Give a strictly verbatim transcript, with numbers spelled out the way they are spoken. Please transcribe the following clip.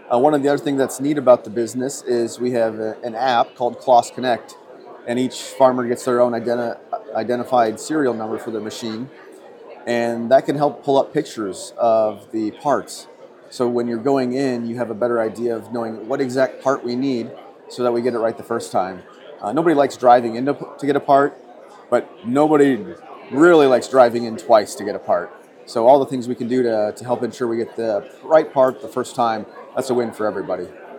Uh, one of the other things that's neat about the business is we have a, an app called Kloss Connect, and each farmer gets their own identi- identified serial number for their machine, and that can help pull up pictures of the parts. So when you're going in, you have a better idea of knowing what exact part we need so that we get it right the first time. Uh, nobody likes driving in to, to get a part, but nobody really likes driving in twice to get a part. So all the things we can do to, to help ensure we get the right part the first time, that's a win for everybody.